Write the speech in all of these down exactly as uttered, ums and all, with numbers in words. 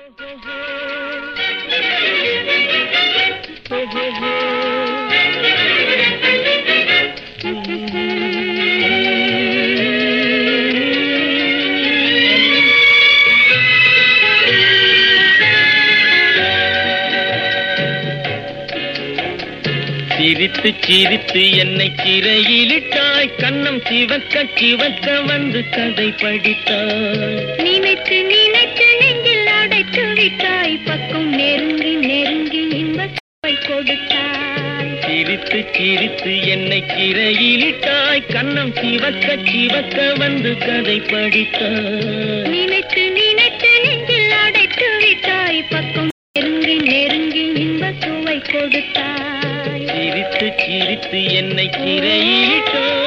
சிரித்து சிரித்து என்னை சிறையிலிட்டாய், கண்ணம் சிவக்க சிவக்க வந்து கதை படித்தாய். நினைத்து நினைத்து நெஞ்சில் அடைத்து விட்டாய், பக்கம் நெருங்கி நெருங்கி இன்பத்தை கொடுத்தாய். சிரித்து சிரித்து என்னை சிறையிலிட்டாய், கண்ணம் சிவக்க சிவக்க வந்து கதை படித்தாய். நினைத்து நினைத்து நெஞ்சில் அடைத்து விட்டாய், பக்கம் நெருங்கி நெருங்கி இன்பத்தை கொடுத்தாய். சிரித்து சிரித்து என்னை சிறையிலிட்டாய்.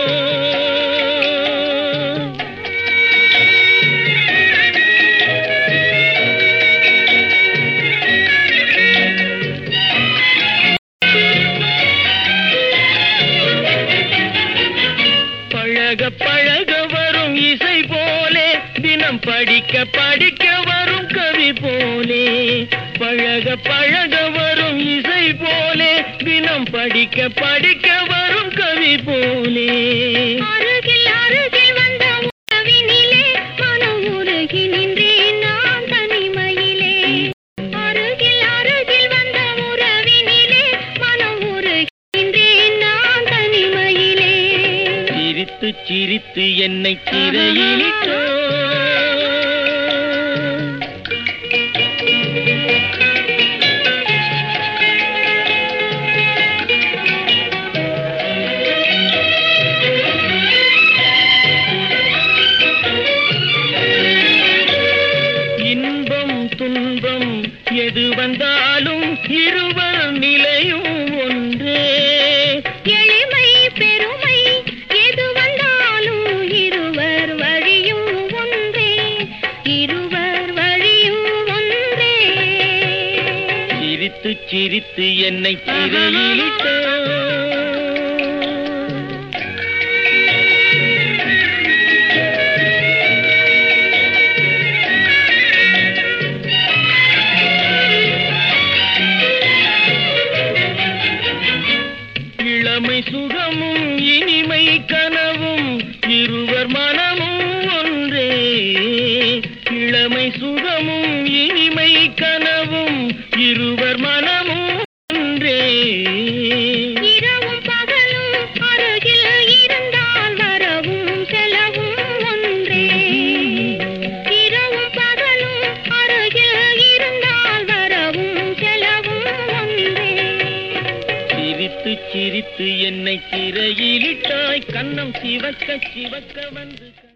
பழக பழக வரும் இசை போலே, தினம் படிக்க படிக்க வரும் கவி போலே. பழக பழக வரும் இசை போலே, தினம் படிக்க படிக்க வரும் கவி போலே. அருகில் அருகில் வந்த உறவினிலே மனம் உருகி நின்றேன் நான் தனிமையிலே. அருகில் அருகில் வந்த உறவினிலே மனம் உருகி நின்றேன் நான் தனிமையிலே. சிரித்து சிரித்து என்னை சிறையிலிட்டாய். துன்பம் எது வந்தாலும் இருவர் நிலையும் ஒன்றே. எளிமை பெருமை எது வந்தாலும் இருவர் வழியும் ஒன்றே. இருவர் வழியும் ஒன்றே. சிரித்து சிரித்து என்னை சிறையிலிட்டாய். இளமை சுகமும் இனிமை கனவும் இருவர் மனமும் ஒன்றே. இளமை சுகமும் இனிமை கனவும் இருவர் மனமும் ஒன்றே. இரவும் பகலும் அருகில் இருந்தால் வரவும் செலவும் ஒன்றே. இரவும் பகலும் அருகில் இருந்தால் வரவும் செலவும் ஒன்றே. சிரித்து சிரித்து என்னை சிறையிலிட்டாய், கண்ணம் சிவக்க சிவக்க வந்து